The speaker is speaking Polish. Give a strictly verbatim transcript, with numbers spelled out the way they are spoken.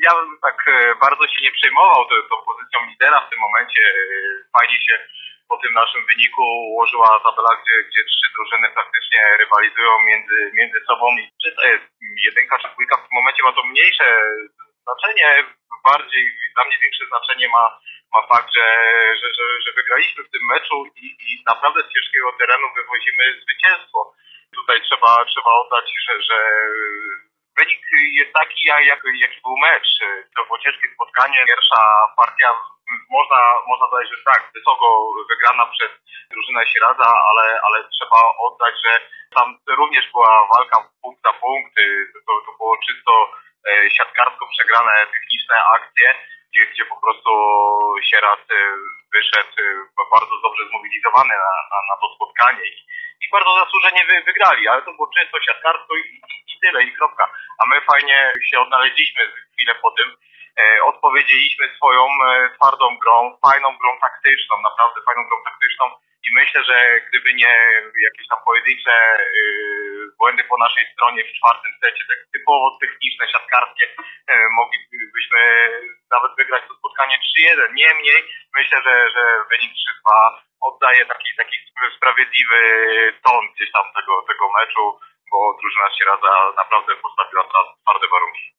ja bym tak bardzo się nie przejmował tą, tą pozycją lidera w tym momencie. Fajnie się po tym naszym wyniku ułożyła tabela, gdzie, gdzie trzy drużyny praktycznie rywalizują między, między sobą i czy to jest jedynka czy dwójka, w tym momencie ma to mniejsze znaczenie, bardziej dla mnie większe znaczenie ma, ma fakt, że, że, że, że wygraliśmy w tym meczu i, i naprawdę z ciężkiego terenu wywozimy zwycięstwo. Tutaj trzeba, trzeba oddać, że, że wynik jest taki, jak, jaki był mecz. To było ciężkie spotkanie. Pierwsza partia, można, można dodać, że tak, wysoko wygrana przez drużynę Sieradza, ale, ale trzeba oddać, że tam również była walka punkt za punkt. To, to było czysto siatkarsko przegrane techniczne akcje, gdzie, gdzie po prostu Sieradz wyszedł bardzo dobrze zmobilizowany na, na, na to spotkanie i, i bardzo zasłużenie wy, wygrali, ale to było czysto siatkarsko i, i, i tyle, i kropka. A my fajnie się odnaleźliśmy chwilę po tym, e, odpowiedzieliśmy swoją e, twardą grą, fajną grą taktyczną, naprawdę fajną grą taktyczną i myślę, że gdyby nie jakieś tam pojedyncze e, błędy po naszej stronie w czwartym secie, tak typowo techniczne, siatkarskie, e, moglibyśmy nawet wygrać to spotkanie trzy jeden. Niemniej myślę, że, że wynik trzy dwa oddaje taki, taki sprawiedliwy ton gdzieś tam tego, tego meczu, bo drużyna Sieradza naprawdę postawiła twarde warunki.